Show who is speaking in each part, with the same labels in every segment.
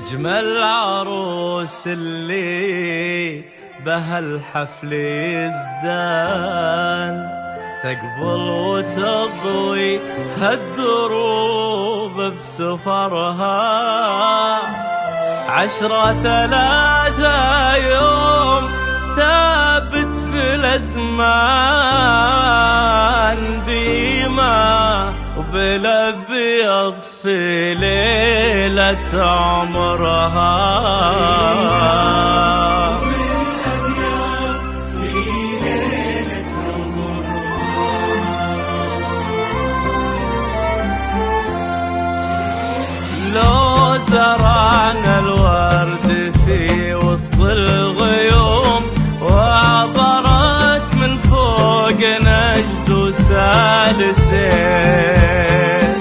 Speaker 1: أجمل عروس اللي بهالحفل يزدان، تقبل وتضوي هالدروب بسفرها. 10/3 يوم ثابت في الأزمان، ديما وبالأبيض في ليلة عمرها. لو زرعنا الورد في وسط الغيوم، وعبرت من فوق نجد وسالسين،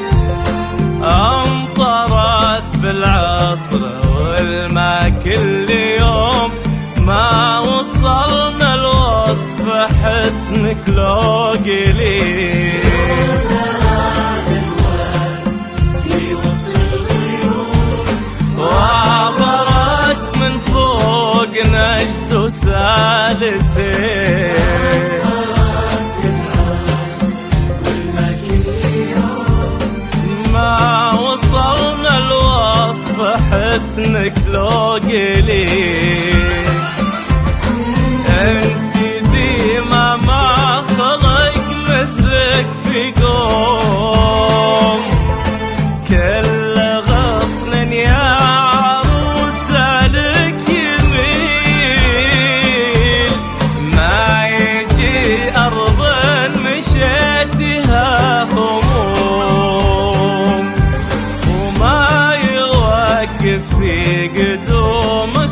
Speaker 1: أمطرت بالعطر والماء كل يوم، ما وصلنا الوصف حسنك لو قليل. وعبرت من فوق نجد وسالسين، ما وصلنا الوصف حسنك لو قليل. انت ديما ما خلق مثلك في قوم، كل غصن يا عروسة لك يميل، ما يجي أرض مشيتها هموم، وما يوقف في قدومك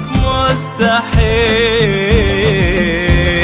Speaker 1: مستحيل.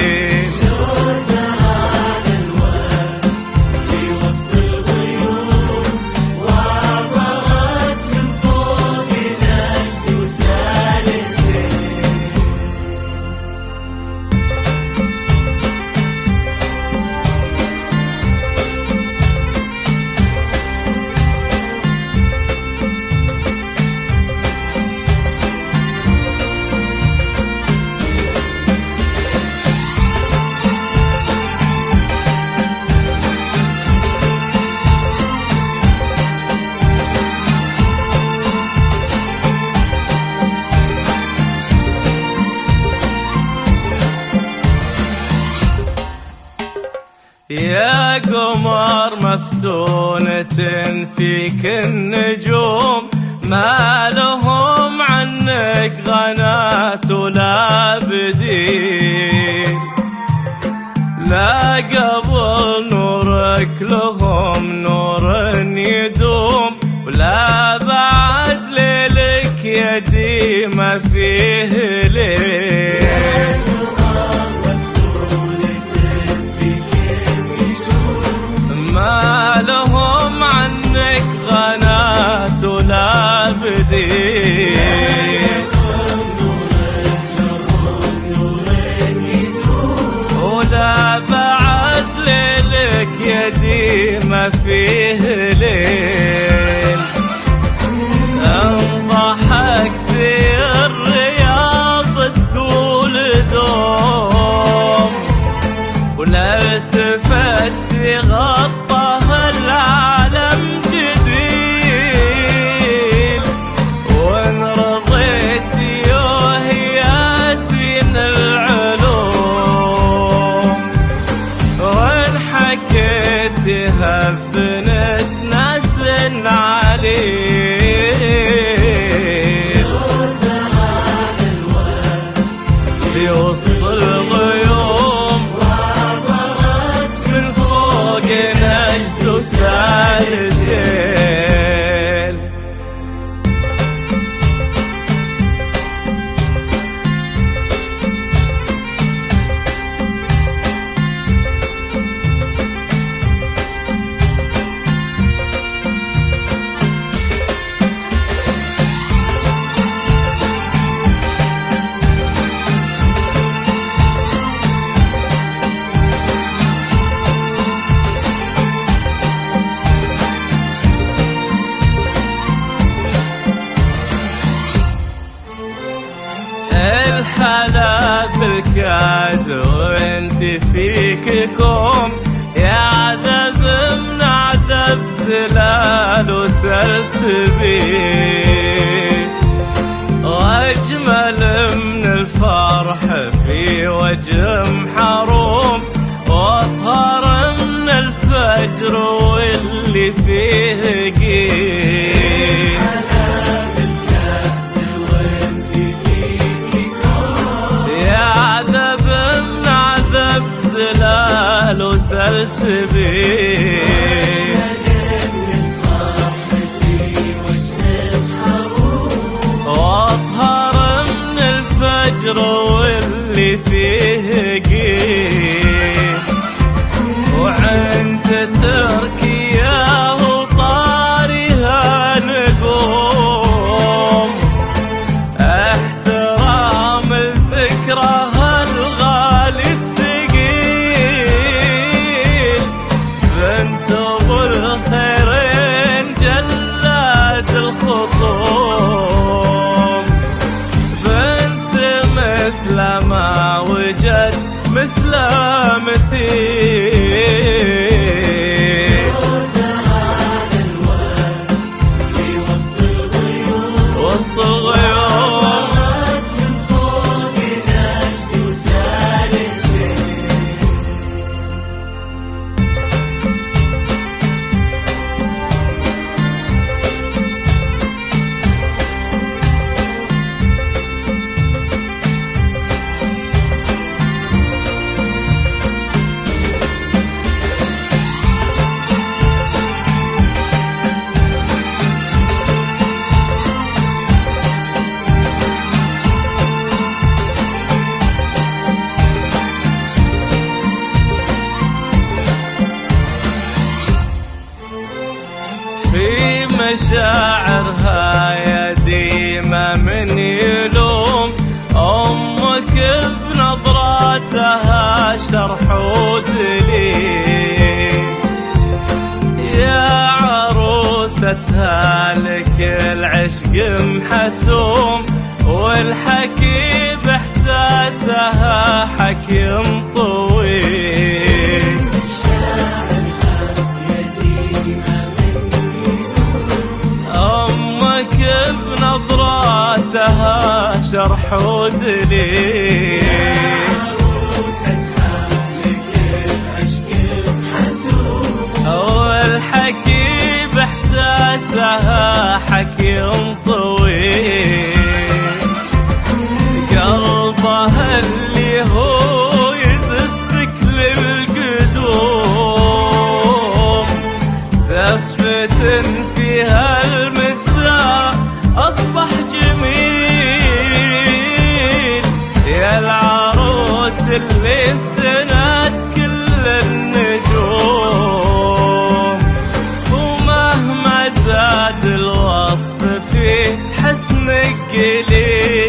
Speaker 1: يا قمر مفتونة فيك النجوم، ما لهم عنك غنات ولا بديل، لا قبل نورك لهم نور يدوم، ولا بعد ليلك يدي ما فيه ليل. ما لهم عنك غنات ولا بديل، ولا بعد ليلك يدي ما فيه ليل. انضحكت الرياض تقول دوم، ولا التفت غطاها العالم جديد، وان رضيت يوه يا زين العلوم، وان حكيتها بنسناس عليل. في وسط الغيوم نجد وسالسين، نكد وانت فيك كوم، يا عذب من عذب زلال وسلسبيل، واجمل من الفرح في وجه محروم، واطهر من الفجر واللي فيه قيل. يا عذب من عذب زلال وسلسبيل، واطهر من الفجر واللي فيه قيل، وعند تركيا وطارها نقوم، احترام الذكرى الغالي الثقيل، بنت ابو الخيرين جلاد الخصوم، بنت مثل ما وجد مثل مثيل، وسط الغيوم من فوق نجد وسالسين. في مشاعرها يديمة من يلوم، أمك بنظراتها شرح ودليل، يا عروستها لك العشق محسوم، والحكي بإحساسها حكي طويل، أمك بنظراتها شرح ودليل، والحكي بإحساسها حكي طويل، قلبها اللي هو يزفك للقدوم، زفة فيها المساء أصبح جميل، يا العروس اللي افتنت كل النجوم، ومهما زاد الوصف في حسنك قليل.